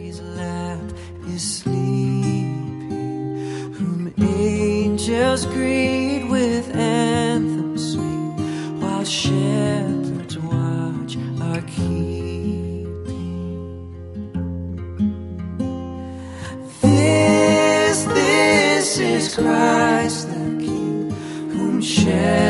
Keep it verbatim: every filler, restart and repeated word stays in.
his lap is sleeping, whom angels greet with anthems sweet, while shepherds watch our keeping. This, this is Christ the King, whom shepherds